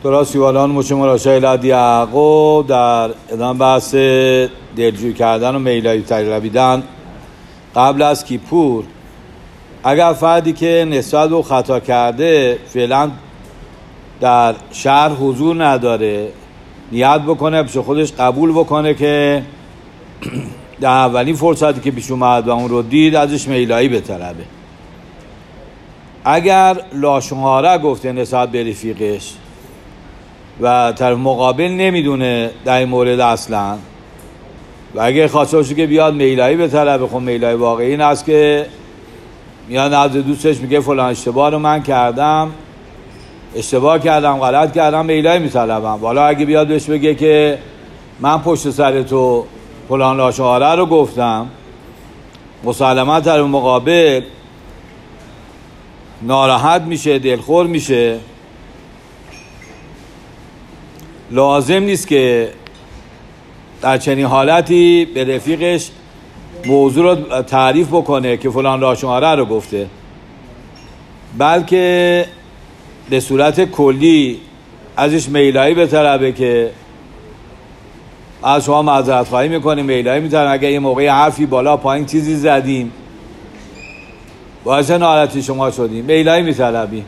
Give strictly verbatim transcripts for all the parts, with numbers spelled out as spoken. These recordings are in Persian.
درست یوالان مچه مراشای لدی عقو در ادامه بحث دلجوی کردن و میلایی طلبیدن قبل از کیپور. اگر فردی که نسبت به خطا کرده فعلا در شهر حضور نداره، نیت بکنه پیش خودش قبول بکنه که در اولین فرصتی که پیش اومد و اون رو دید ازش میلایی بطلبه. اگر لاشماره گفته نسبت به رفیقش و طرف مقابل نمیدونه در این مورد اصلا و اگه خواسته باشه که بیاد میلایی بطلبه، خب میلایی واقعی این است که میاد نزد دوستش میگه فلان اشتباه رو من کردم، اشتباه کردم، غلط کردم، میلایی میطلبم. والا اگه بیاد بهش بگه که من پشت سر تو فلان لاشماره رو گفتم، مسلما طرف مقابل ناراحت میشه، دلخور میشه. لازم نیست که در چنین حالتی به رفیقش موضوع رو تعریف بکنه که فلان لاشماره رو گفته، بلکه به صورت کلی ازش میلایی بطلبه که از شما معذرت خواهی میکنیم، میلایی میطلبم اگر یه موقعی حرفی بالا پایین چیزی زدیم باعث ناراحتی شما شدیم، میلایی میطلبیم.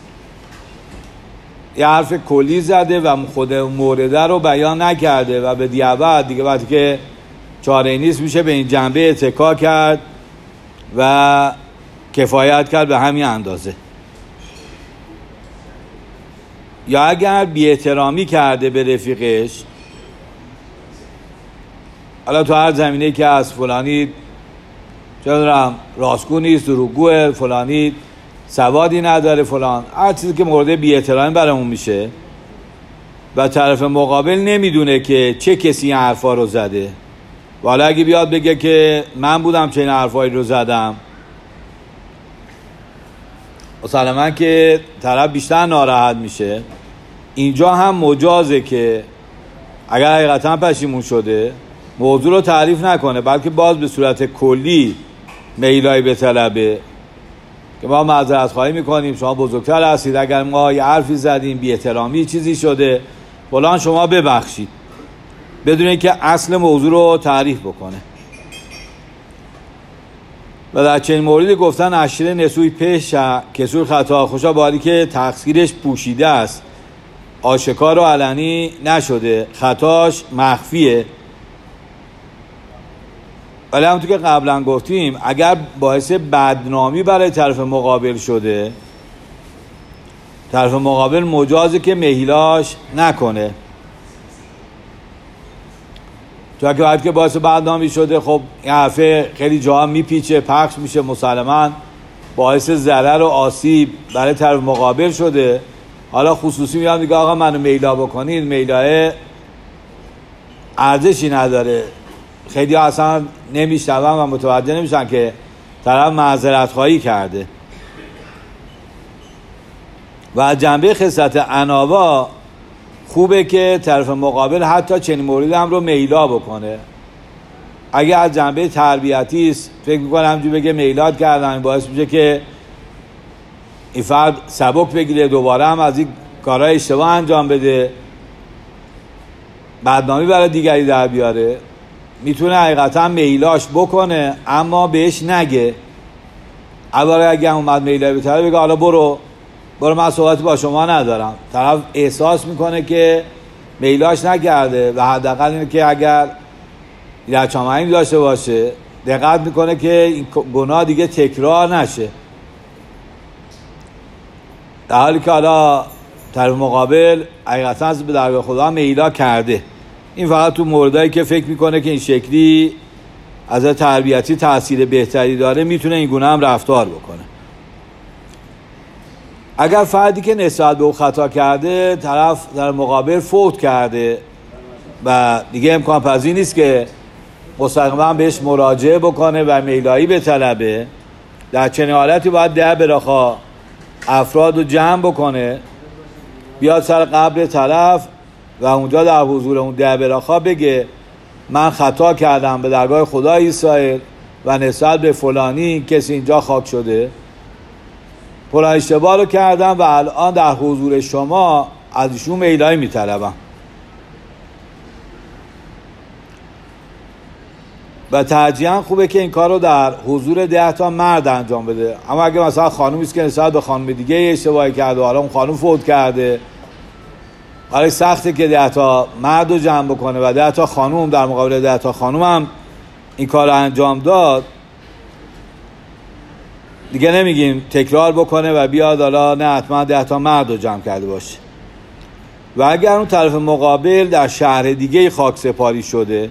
یه حرف کلی زده و خود مورده رو بیان نکرده و به دیابت دیگه وقتی که چاره نیست میشه به این جنبه اتکا کرد و کفایت کرد به همین اندازه. یا اگر بی احترامی کرده به رفیقش، حالا تو هر زمینه که از فلانی چه دارم راستگو نیست، دروغگوه، فلانی سوادی نداره، فلان هر چیزی که مورد بی احترامی برامون میشه و طرف مقابل نمیدونه که چه کسی این حرفا رو زده، والا اگه بیاد بگه که من بودم چه این حرفایی رو زدم، مسلما که طرف بیشتر ناراحت میشه. اینجا هم مجازه که اگر حقیقتا پشیمون شده موضوع رو تعریف نکنه، بلکه باز به صورت کلی میلایی بطلبه که ما معذرت خواهی میکنیم، شما بزرگتر هستید، اگر ما یه حرفی زدیم، بی احترامی چیزی شده فلان، شما ببخشید، بدون اینکه اصل موضوع رو تعریف بکنه. و در چنین موردی گفتن اشیر نسوی پیش کسوی خطا خوشا باری که تقصیرش پوشیده است، آشکار و علنی نشده، خطاش مخفیه. ولی همونطور که قبلا گفتیم اگر باعث بدنامی برای طرف مقابل شده، طرف مقابل مجازه که مهیلاش نکنه. چون که وقتی که باعث بدنامی شده خب این حرفه خیلی جاها میپیچه، پخش میشه، مسلما باعث ضرر و آسیب برای طرف مقابل شده. حالا خصوصی میاد میگه آقا منو میلا بکنید، میلاه ارزشی نداره، خیلی ها اصلا نمیشنون و متوجه نمیشن که طرف معذرت خواهی کرده. و از جنبه خصلت اناوا خوبه که طرف مقابل حتی چنین موردی هم رو میلا بکنه. اگه از جنبه تربیتی است فکر میکنم همجوری بگه میلاد کردن باعث میشه که این فرد سبک بگیره، دوباره هم از این کارهای اشتباه انجام بده، بدنامی برای دیگری در بیاره. میتونه حقیقتا میلاش بکنه اما بهش نگه. اول اگه اومد میلای به طرف بگه حالا برو برو من صحبتی با شما ندارم، طرف احساس میکنه که میلاش نکرده و حداقل اینه که اگر لچامانی داشته باشه دقت میکنه که این گناه دیگه تکرار نشه، در حالی که حالا طرف مقابل حقیقتا از به درگاه خدا میلا کرده. این فقط تو موردایی که فکر میکنه که این شکلی از تربیتی تأثیر بهتری داره میتونه این گونه هم رفتار بکنه. اگر فردی که نسبت به او خطا کرده طرف در مقابل فوت کرده و دیگه امکان پذیر نیست که مستقیما بهش مراجعه بکنه و میلایی بطلبه، در چنین حالتی باید ده براخا افراد رو جمع بکنه، بیاد سر قبر طرف و اونجا در حضور اون ده براخا بگه من خطا کردم به درگاه خدای اسرائیل و نسبت به فلانی کسی اینجا خاک شده فلان اشتباه رو کردم و الان در حضور شما از ایشون میلایی میطلبم و ترجیحاً خوبه که این کار رو در حضور ده تا مرد انجام بده. اما اگه مثلا خانومی است که نسبت به خانم دیگه اشتباهی کرده و حالا اون خانم فوت کرده، حالا سخته که ده تا مرد رو جمع بکنه و ده تا خانوم در مقابل ده تا خانوم هم این کار رو انجام داد، دیگه نمیگیم تکرار بکنه و بیاد حالا نه حتما ده تا مرد رو جمع کرده باشه. و اگر اون طرف مقابل در شهر دیگه خاک سپاری شده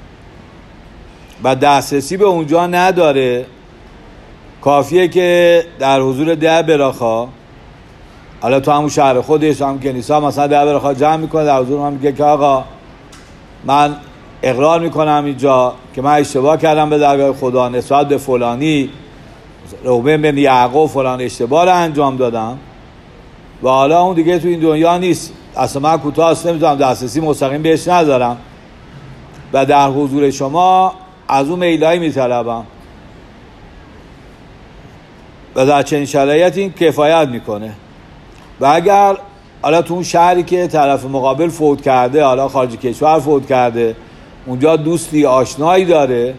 و دسترسی به اونجا نداره، کافیه که در حضور ده براخا، حالا تو همون شهر خودش هم کنیسا مثلا ده براخا جمع میکنه، در حضور هم میگه که آقا من اقرار میکنم اینجا که من اشتباه کردم به درگاه خدا نسبت به فلانی روبن بن یعقوب فلان اشتباه رو انجام دادم و حالا اون دیگه تو این دنیا نیست، اصلا من کوتاه است، نمیتونم دسترسی مستقیم بهش ندارم و در حضور شما از اون میلایی میطلبم و در چنین شرایطی این کفایت میکنه. و اگر حالا تو اون شهری که طرف مقابل فوت کرده، حالا خارج کشور فوت کرده، اونجا دوستی آشنایی داره،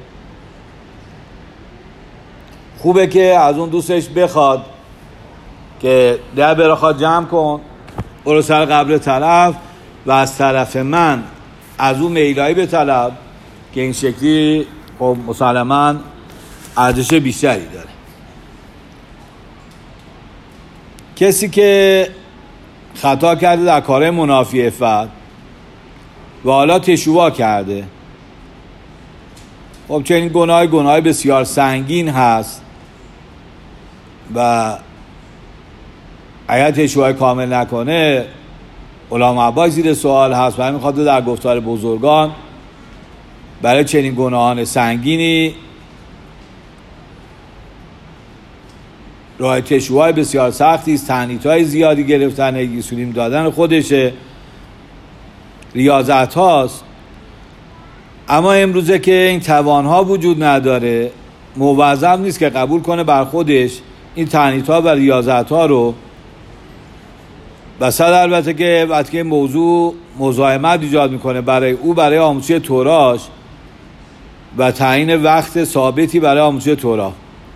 خوبه که از اون دوستش بخواد که ده براخواد جمع کن برو سر قبر طرف و از طرف من از اون میلایی به طلب که این شکلی خب مسلماً ارزش بیشتری داره. کسی که خطا کرده در کار منافی عفت و حالا تشویق کرده، خب چنین گناه گناه بسیار سنگین هست و اگر تشویق کامل نکنه علامه عباس زیر سوال هست. و همین خاطر در گفتار بزرگان برای چنین گناهان سنگینی راه تشویق بسیار سختی است، تعنیت‌های زیادی گرفتن، اینسولین دادن خودشه، ریاضت هاست. اما امروزه که این توانها وجود نداره، موظف نیست که قبول کنه بر خودش این تعنیت‌ها و ریاضت‌ها رو. و صد البته که وقتی که موضوع مزاحمت ایجاد میکنه برای او برای آموزش توراش و تعیین وقت ثابتی برای آموزش تورا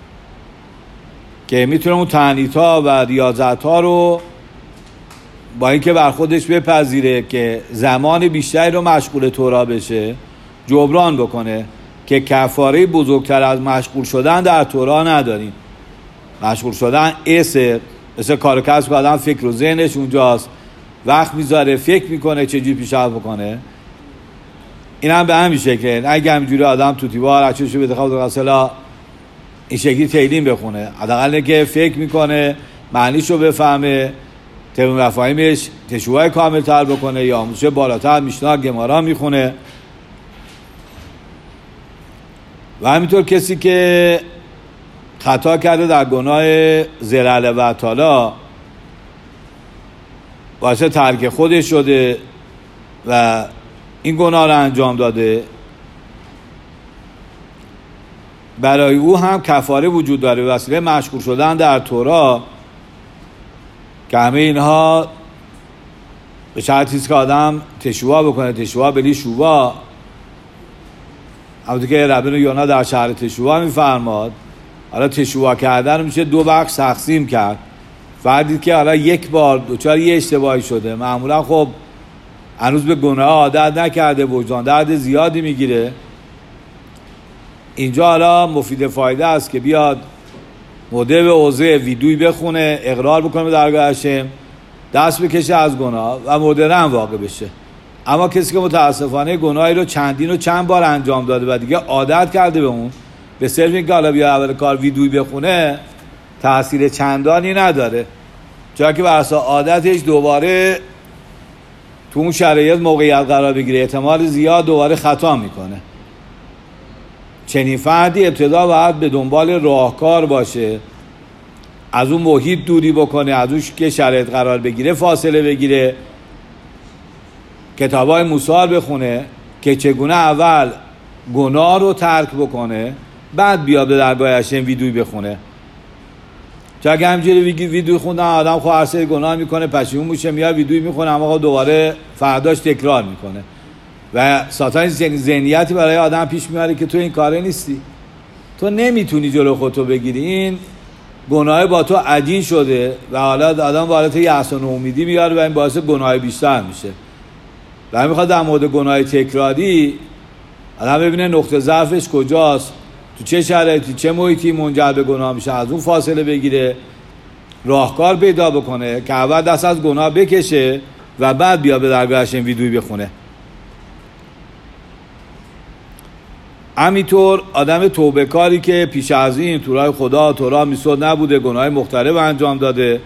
که میتونه اون تعنیت‌ها و ریاضت‌ها رو با اینکه بر خودش بپذیره که زمان بیشتری رو مشغول تورا بشه جبران بکنه که کفاره بزرگتر از مشغول شدن در تورا نداریم. مشغول شدن اسه مثل کار کسب که آدم فکر و ذهنش اونجاست، وقت میذاره فکر میکنه چجوری پیشرفت بکنه. این هم به همین شکله. اگه همینجوری آدم توتیوار اچه‌شو بده خود اصلا این شکلی تیلیم بخونه، حداقل که فکر میکنه معنیشو بفهمه، طبق مفاهیمش تشویق کامل تر بکنه یا آموزش بالاتر میشنا گمارا میخونه. و همینطور کسی که خطا کرده در گناه زلل و طلا واسه ترک خودش شده و این گناه رو انجام داده، برای او هم کفاره وجود داره وسیله مشغول شدن در تورا که همه اینها به شرطی است که آدم تشویق بکنه. تشویق بلی شوبا، همونطور که ربین یونا در شهر تشویق میفرماد، حالا تشویق کردن میشه دو بخش تقسیم کرد. فردی که حالا یک بار دوچار یه اشتباهی شده، معمولا خب هنوز به گناه عادت نکرده، وجدان درد زیادی میگیره، اینجا حالا مفید فایده است که بیاد مده به اوضه ویدوی بخونه، اقرار بکنه به درگاه هشم، دست بکشه از گناه و مدرن واقع بشه. اما کسی که متاسفانه گناهی رو چندین و چند بار انجام داده و دیگه عادت کرده به اون، به صرف اینکه حالا بیا اول کار ویدوی بخونه تأثیر چندانی نداره، چون که بر اساس عادتش دوباره تو اون شرایط موقعیت قرار بگیره، احتمال زیاد دوباره خطا میکنه. چنین فردی ابتدا باید به دنبال راهکار باشه، از اون محیط دوری بکنه، از اون که شرایط قرار بگیره فاصله بگیره، کتابای موسی بخونه که چگونه اول گناه رو ترک بکنه، بعد بیاد به درگاه هشم ویدوی بخونه. چون اگه همینجوری ویدیو خوندن آدم خب هر سری گناه میکنه پشیمون میشه میاد ویدیو میخونه اما دوباره فرداش تکرار میکنه و ساتان ذهنیتی برای آدم پیش میاره که تو این کاره نیستی، تو نمیتونی جلو خودتو بگیری، این گناه با تو عجین شده و حالا آدم بالات یأس و امیدی میاره و این باعث گناه بیشتر میشه. و میخواد در مورد گناه تکراری آدم ببینه نقطه ضعفش کجاست، تو چه شرایطی چه محیطی منجر به گناه میشه، از اون فاصله بگیره، راهکار پیدا بکنه که اول دست از گناه بکشه و بعد بیا به درگاهش این ویدیویی بخونه. همینطور آدم توبه کاری که پیش از این تو راه خدا تو راه میسود نبوده، گناه مختلف انجام داده،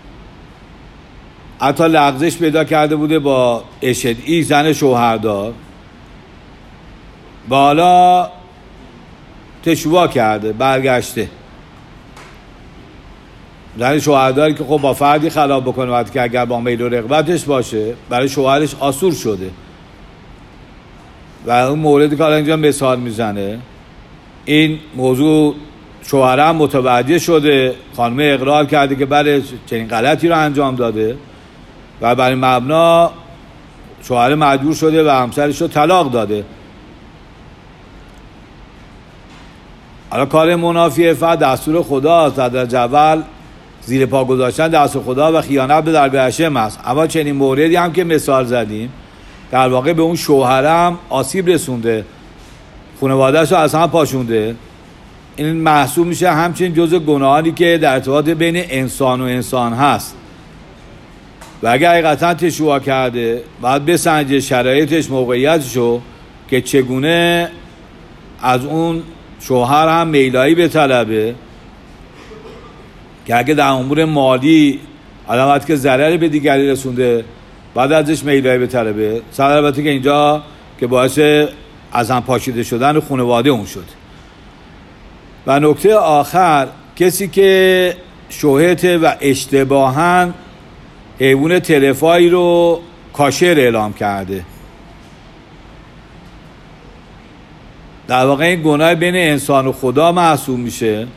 حتی لغزش پیدا کرده بوده با اشدی زن شوهردار، بالا تشوا کرده برگشته. زن شوهرداری که خب با فردی خلاب بکنه وقتی که اگر با میل و رغبتش باشه برای شوهرش آسور شده و اون موردی که اینجا مثال میزنه این موضوع شوهرم متوجه شده، خانم اقرار کرده که بله چنین غلطی رو انجام داده و برای مبنا شوهر مجبور شده و همسرش رو طلاق داده. حالا کار منافی فقط دستور خداست، در جول زیر پا گذاشتن دستور خدا و خیانت به درگاه هشم است. اما چنین موردی هم که مثال زدیم در واقع به اون شوهرم آسیب رسونده، خانواده‌اش رو اصلا پاشونده، این محسوب میشه همچنین جزء گناهانی که در ارتباط بین انسان و انسان هست و اگر حقیقتا تشویق کرده باید بسنجه شرایطش موقعیتشو که چگونه از اون شوهر هم میلایی به طلبه که اگه در امور مالی علامت که ضرری به دیگری رسونده بعد ازش میلایی به طلبه، صد البته که اینجا که باعث از هم پاشیده شدن خانواده اون شد. و نکته آخر، کسی که شبهه و اشتباهاً حیوان تلفایی رو کاشر اعلام کرده، در واقع این گناه بین انسان و خدا محسوب میشه.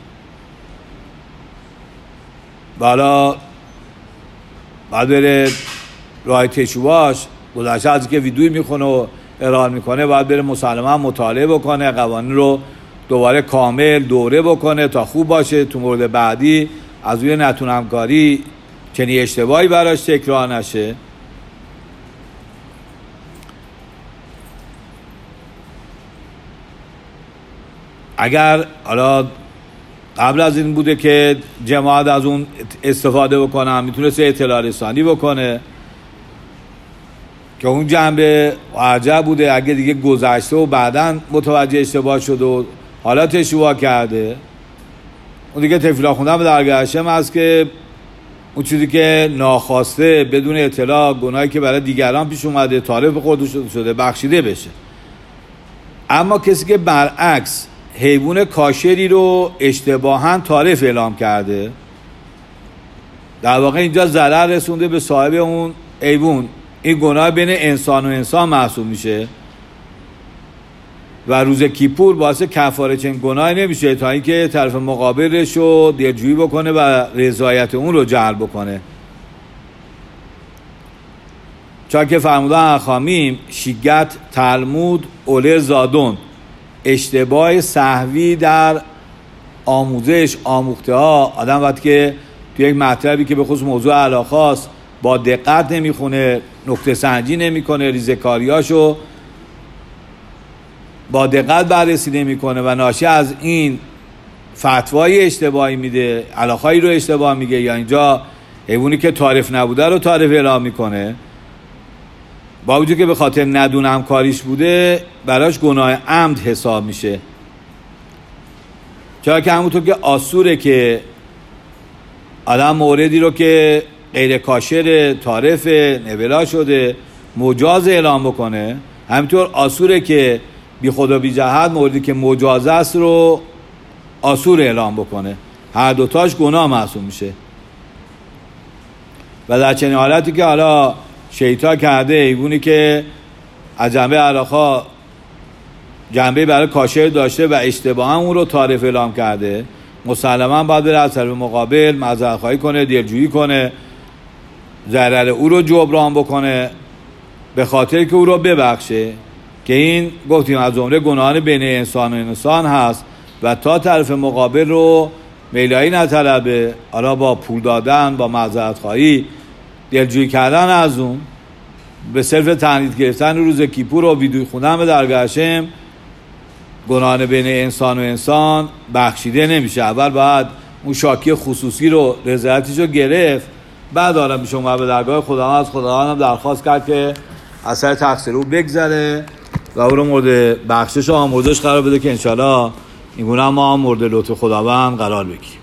بالا بعد بره راه تشواش گذشته از که ویدیوی میخونه و ارائه میکنه باید بره مسلما مطالعه بکنه، قوانین رو دوباره کامل دوره بکنه تا خوب باشه تو مورد بعدی از روی نتونم کاری چنین اشتباهی براش تکرار نشه. اگر حالا قبل از این بوده که جماعت از اون استفاده بکنه میتونست اطلاع رسانی بکنه که اون جنبه عجب بوده، اگه دیگه گذشته و بعداً متوجه اشتباه شده و حالا تشویق کرده اون دیگه تفیلا خوندن به درگاه هشم هست که اون چیزی که ناخواسته بدون اطلاع گناهی که برای دیگران پیش اومده تعارف خودش شده بخشیده بشه. اما کسی که برعکس حیوان کاشری رو اشتباهاً تعارف اعلام کرده، در واقع اینجا ضرر رسونده به صاحب اون حیوان، این گناه بین انسان و انسان محسوب میشه و روز کیپور باعث کفاره چنین گناهی نمیشه تا اینکه طرف مقابلش رو دلجویی بکنه و رضایت اون رو جلب بکنه. چون که فرمودن اخامیم شیگت تلمود اولر زادون، اشتباه سهوی در آموزش آموخته ها، آدم وقتی که توی یک مطلبی که به خصوص موضوع علاقه است با دقت نمیخونه، نکته سنجی نمیکنه، ریزکاریاشو با دقت بررسی نمیکنه و ناشی از این فتوای اشتباهی میده، علاقه‌ای رو اشتباه میگه یا اینجا حیوانی که تعریف نبوده رو تعریف اعلام میکنه، با وجود که به خاطر ندونم کاریش بوده براش گناه عمد حساب میشه. چرا که همونطور که آسوره که آدم موردی رو که غیر کاشر تعریف نولا شده مجاز اعلام بکنه، همینطور آسوره که بی خدا بی جهت موردی که مجاز است رو آسور اعلام بکنه، هر دوتاش گناه محسوب میشه. و در چنین حالتی که حالا شیطان کرده حیوانی که از جنبه علاقه جنبه برای کاشر داشته و اشتباها اون رو تعریف اعلام کرده، مسلما باید بره از طرف مقابل معذرت خواهی کنه، دلجویی کنه، ضرر او رو جبران بکنه به خاطر که او رو ببخشه، که این گفتیم از جمله گناهان بین انسان و انسان هست و تا طرف مقابل رو میلایی نطلبه، حالا با پول دادن، با معذرت خواهی، دلجویی کردن از اون، به صرف تهنیت گرفتن روز کیپور و ویدیو خوندن به درگاه هشم، گناهان بین انسان و انسان بخشیده نمیشه. اول باید اون شاکی خصوصی رو رضایتش رو گرفت، بعد حالا میشه اومد به درگاه خداوند، از خداوند هم درخواست کرد که اثر تقصیر او بگذره و او رو مورد بخشش و آمرزش قرار بده که انشالله این گونه ما هم مورد لطف خداوند قرار بگیریم.